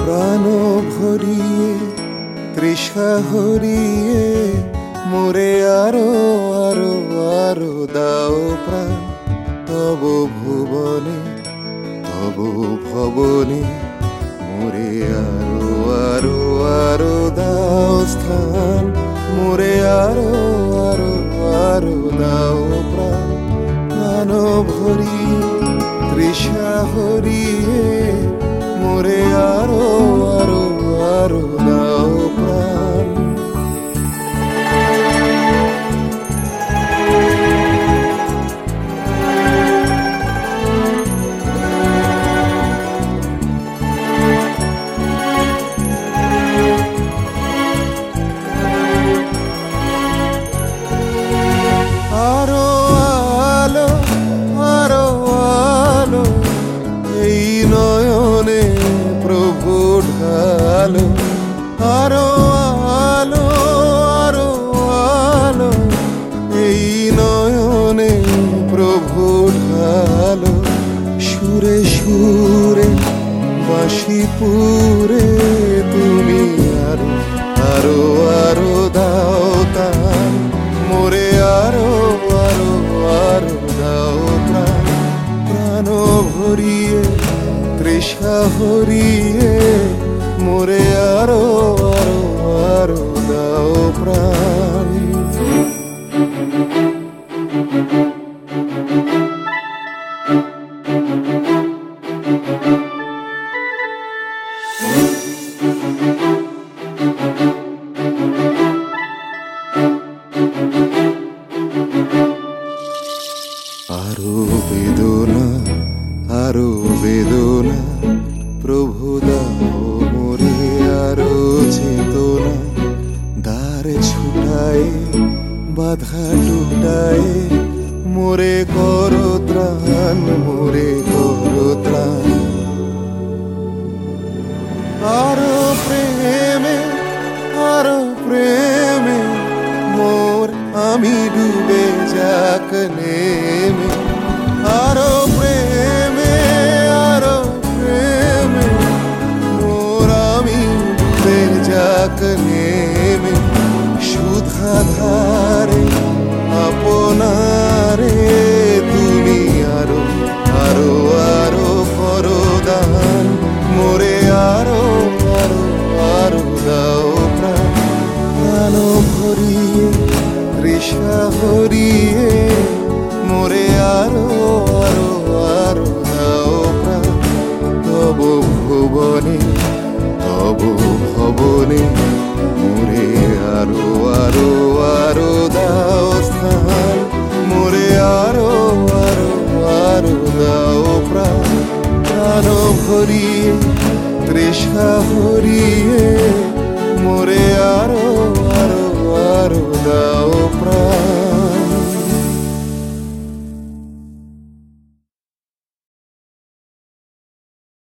প্রাণ ভরিয়ে তৃষা হরিয়ে মোরে আরো আরো আরো দাও প্রাণ তব ভুবনে তব ভবনে মোরে আরো আরো আরো দাও স্থান মোরে আরো আরো আরো দাও প্রাণ প্রাণ ভরিয়ে তৃষা হরিয়ে মোরে আরো আরো আরো দাও প্রাণ আরো আলো আরো আলো এই নয়নে প্রভু ঢালো আরো আলো আরো আলো এই নয়নে প্রভু ঢালো সুরে সুরে বাঁশি পুরে তুমি আরো আরো আরো দাও তান মোরে আরো আরো আরো দাও প্রাণ প্রাণ ভরিয়ে তৃষা হরিয়ে মোরে আরো আরো আরো দাও প্রাণ আরো বেদনা আরো বেদনা প্রভু দাও মোরে আরো চেতনা দ্বার ছুটায় বাধা টুটায় মোরে করো ত্রাণ মোরে করো ত্রাণ আরো প্রেমে মোর আমি ডুবে যাক নেমে আরো প্রেমে মোর আমি ডুবে যাক নেমে সুধা ধারে আপনারে তুমি আরো আরো আরো করো দান মোরে আরো আরো আরো দাও প্রাণ প্রাণ ভরিয়ে তৃষা হরিয়ে মোরে আরো আরো আরো দাও প্রাণ তব ভুবনে তব ভবনে মোরে আরো